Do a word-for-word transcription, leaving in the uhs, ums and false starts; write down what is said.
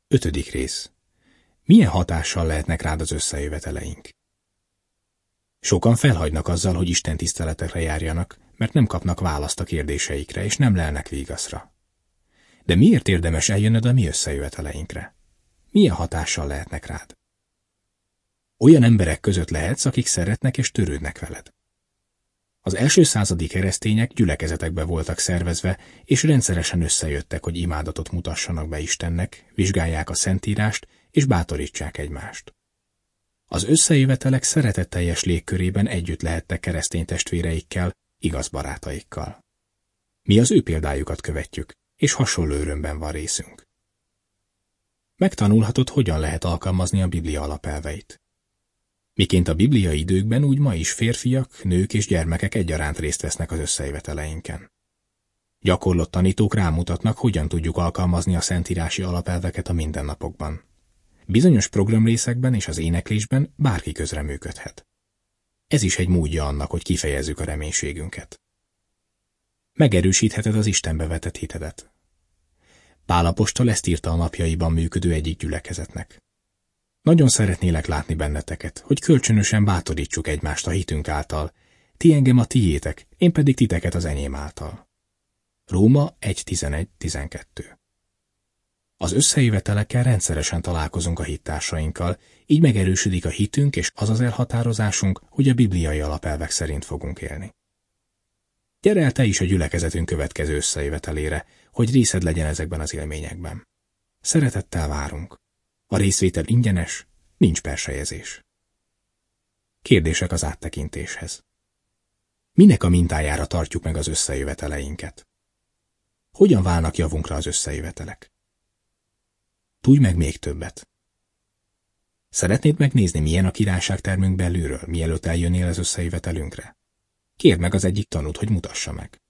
Ötödik rész. Milyen hatással lehetnek rád az összejöveteleink? Sokan felhagynak azzal, hogy Isten tiszteletekre járjanak, mert nem kapnak választ a kérdéseikre, és nem lelnek vigaszra. De miért érdemes eljönnöd a mi összejöveteleinkre? Milyen hatással lehetnek rád? Olyan emberek között lehetsz, akik szeretnek és törődnek veled. Az első századi keresztények gyülekezetekbe voltak szervezve, és rendszeresen összejöttek, hogy imádatot mutassanak be Istennek, vizsgálják a Szentírást, és bátorítsák egymást. Az összejövetelek szeretetteljes légkörében együtt lehettek keresztény testvéreikkel, igaz barátaikkal. Mi az ő példájukat követjük, és hasonló örömben van részünk. Megtanulhatod, hogyan lehet alkalmazni a Biblia alapelveit. Miként a bibliai időkben, úgy ma is férfiak, nők és gyermekek egyaránt részt vesznek az összejöveteleinken. Gyakorlott tanítók rámutatnak, hogyan tudjuk alkalmazni a szentírási alapelveket a mindennapokban. Bizonyos programrészekben és az éneklésben bárki közreműködhet. Ez is egy módja annak, hogy kifejezzük a reménységünket. Megerősítheted az Istenbe vetett hitedet. Pál apostol ezt írta a napjaiban működő egyik gyülekezetnek. Nagyon szeretnélek látni benneteket, hogy kölcsönösen bátorítsuk egymást a hitünk által, ti engem a tiétek, én pedig titeket az enyém által. Róma egy tizenegy tizenkettő. Az összejövetelekkel rendszeresen találkozunk a hittársainkkal, így megerősödik a hitünk és az az elhatározásunk, hogy a bibliai alapelvek szerint fogunk élni. Gyere el te is a gyülekezetünk következő összejövetelére, hogy részed legyen ezekben az élményekben. Szeretettel várunk. A részvétel ingyenes, nincs persejezés. Kérdések az áttekintéshez. Minek a mintájára tartjuk meg az összejöveteleinket? Hogyan válnak javunkra az összejövetelek? Tudj meg még többet. Szeretnéd megnézni, milyen a királyságtermünk belülről, mielőtt eljönnél az összejövetelünkre? Kérd meg az egyik tanút, hogy mutassa meg.